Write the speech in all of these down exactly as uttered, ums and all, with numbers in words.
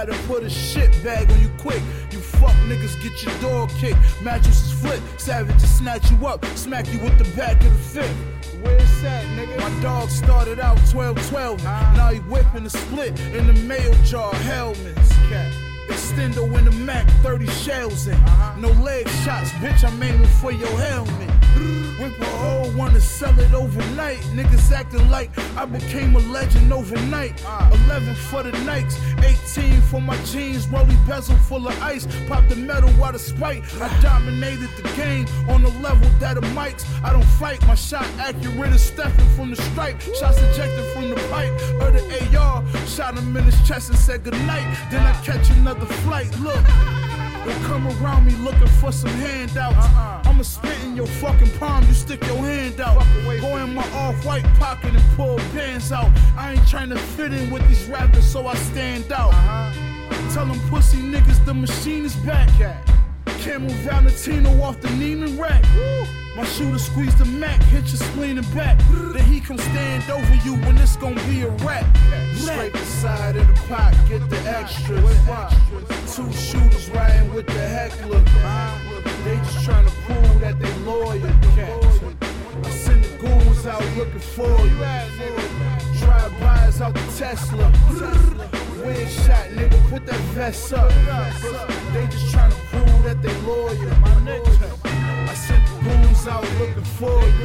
that'll put a shit bag on you quick. You fuck niggas get your door kicked. Mattresses flip, savages snatch you up, smack you with the back of the fifth. Where's that, nigga? My dog started out twelve twelve. Uh, now he whipping the split in the mail jar. Helmets, cat. Extendo in the Mac, thirty shells in. Uh-huh. No leg shots, bitch, I'm aiming for your helmet. Whip a hole, wanna sell it overnight. Niggas acting like I became a legend overnight. uh, eleven for the Nikes, eighteen for my jeans. Rolly bezel full of ice, pop the metal out of spite. I dominated the game on the level that of mics. I don't fight, my shot accurate as Stephen from the stripe. Shots ejected from the pipe, or the A R. Shot him in his chest and said goodnight. Then I catch another flight, look. Don't come around me looking for some handouts. Uh-uh. I'ma spit in your fucking palm, you stick your hand out. Go in my off-white pocket and pull bands out. I ain't trying to fit in with these rappers, so I stand out. Uh-huh. Tell them pussy niggas the machine is back. Camel Valentino off the Neiman rack. Woo. My shooter squeeze the Mac, hit your spleen and back. Then he come stand over you when it's gonna be a rap. Scrape the side of the pot, get the extras. Two shooters riding with the heckler. They just trying to prove that they loyal. I send the goons out looking for you. Drive-bys out the Tesla. Weird shot, nigga, put that vest up. They just trying to prove that they loyal. My nigga, I sent the goons out looking for you.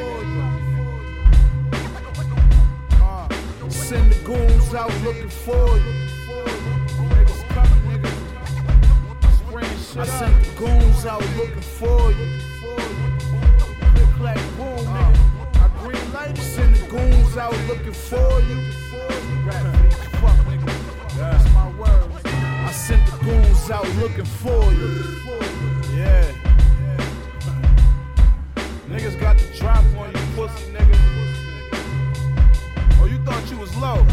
Uh, send the goons out looking for you. Niggas coming, nigga. I sent the goons out looking for you. Click, clack, boom, nigga. I green light. Send the goons out looking for you. Rap, bitch, fuck, nigga. That's my word. I sent the goons out looking for you. Yeah. Niggas got the drop on you, pussy nigga. Oh, you thought you was low?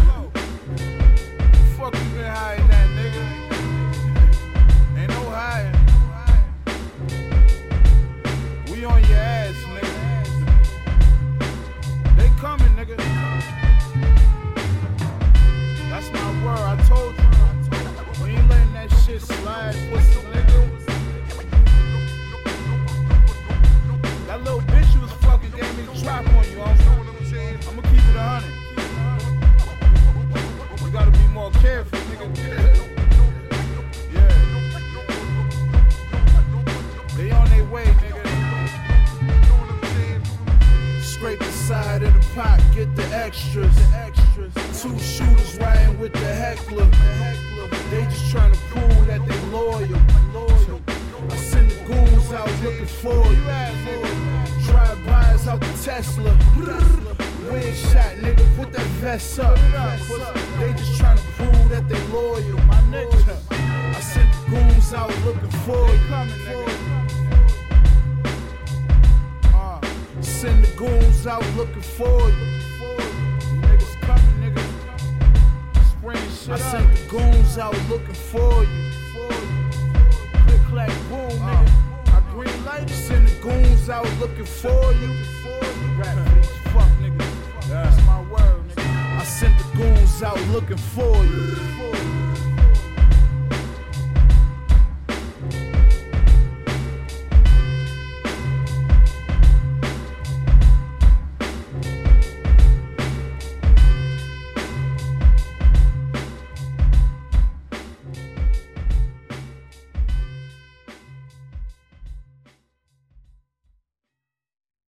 Fuck you been hiding that, nigga? Ain't no hiding. We on your ass, nigga. They coming, nigga. That's my word, I told you. We ain't letting that shit slide, pussy nigga. That little bitch you was fucking gave me the drop on you, I'ma keep it a hundred. You gotta be more careful, nigga. Yeah. They on their way, nigga. Scrape the side of the pot, get the extras. Two shooters riding with the heckler. They just trying to prove that they loyal. I send the goons out looking for you. Drive-bys out the Tesla. Weird shot, nigga, put that vest up. They just trying to prove that they loyal. My nigga, I sent the goons out looking for you. Uh, send the goons out looking for you. Niggas coming, nigga. Spring shit up. I sent the goons out looking for you. Click, clack, boom, nigga. I green light. Send the goons out looking for you. Rap, bitch, fuck, nigga. That's my word, nigga. I sent the goons out looking for you.